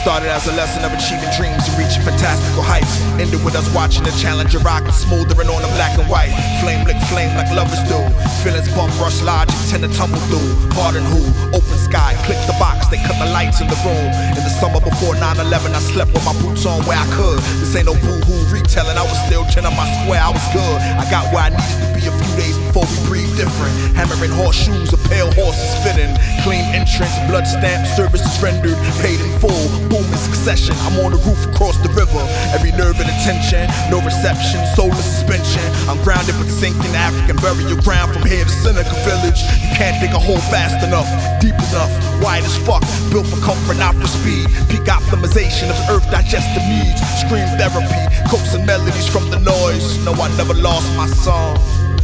Started as a lesson of achieving dreams and reaching fantastical heights. Ended with us watching the Challenger rocket smoldering on the black and white. Flame lick flame like lovers do. Feelings bump rush logic, tend to tumble through. Pardon who? Open sky, click the box, they cut the lights in the room. In the summer before 9/11, I slept with my boots on where I could. This ain't no boo-hoo retelling, I was still chin on my square, I was good. I got where I needed to be a few days before we breathed different. Hammering horseshoes, a pale horses fitting. Clean entrance, blood stamp, services rendered, paid in full. Boom in succession, I'm on the roof across the river. Every nerve and attention, no reception, solar suspension. I'm grounded but sinking African burial ground from here to Seneca Village. You can't dig a hole fast enough, deep enough, wide as fuck. Built for comfort, not for speed. Peak optimization of earth digestive needs. Scream therapy, coaxing melodies from the noise. No, I never lost my song.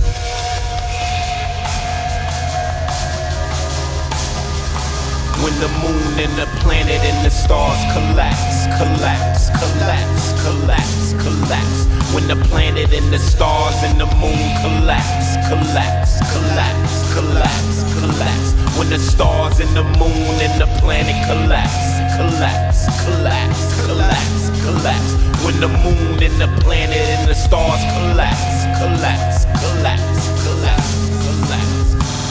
When the moon and the planet and the stars collapse, collapse, collapse, collapse, collapse. When the planet and the stars and the moon collapse, collapse, collapse, collapse, collapse. When the stars and the moon and the planet collapse, collapse, collapse, collapse, collapse. When the moon and the planet and the stars collapse, collapse, collapse, collapse, collapse.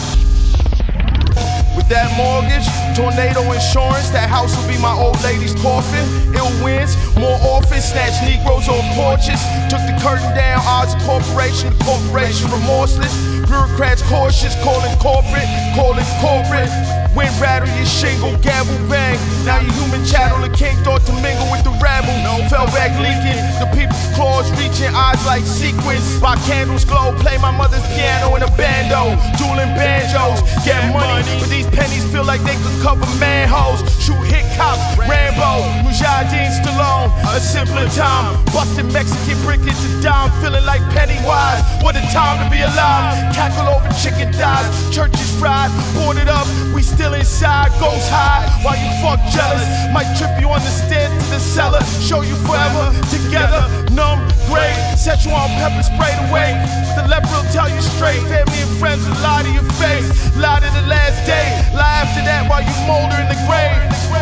With that mortgage, tornado insurance, that house will be my old lady's coffin. Ill winds, more orphans, snatch Negroes off porches. Took the curtain down, odds of corporation remorseless. Bureaucrats cautious, calling corporate. Wind rattle your shingle, gavel bang. Now you human chattel, the king thought to mingle with the rabble. Fell back leaking, the people's claws reaching, eyes like sequins. By candles glow, play my mother's piano in a bando. Dueling banjos, get money, but these pennies feel like they could cover manholes. Shoot hit cops, Rambo, Mujahideen Stallone. A simpler time, busting Mexican brick into dime, feeling like Pennywise. What a time to be alive. Cackle over chicken thighs, churches fried, boarded up, we still inside. Ghost high while you fuck jealous. Might trip you on the stairs to the cellar, show you forever together. Numb, great, set you on pepper sprayed away. The leper will tell you straight, family and friends will lie to your face. Lie to the last day, lie after that while you molder in the grave.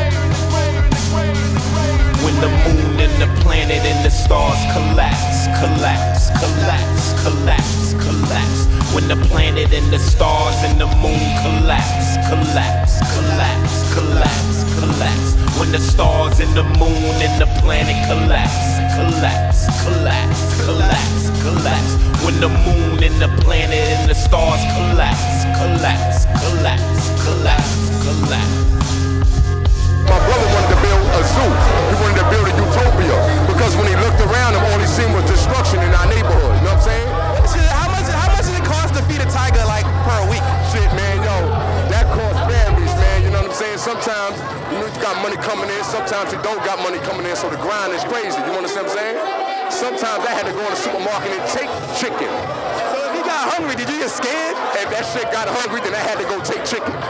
When the moon and the planet and the stars collapse, collapse, collapse, collapse, collapse. When the planet and the stars and the moon collapse, collapse, collapse, collapse, collapse. When the stars and the moon and the planet collapse, collapse, collapse, collapse, collapse. When the moon and the planet and the stars collapse, collapse, collapse, collapse, collapse. My brother wanted to build a zoo. He wanted to build a utopia. Because when he looked around, him all he seen was destruction in our neighborhood. You know what I'm saying? How much does it cost to feed a tiger like per week? Shit, man, yo, that cost varies, man. You know what I'm saying? Sometimes you got money coming in, sometimes you don't got money coming in, so the grind is crazy. You understand what I'm saying? Sometimes I had to go in the supermarket and take chicken. So if you got hungry, did you get scared? If that shit got hungry, then I had to go take chicken.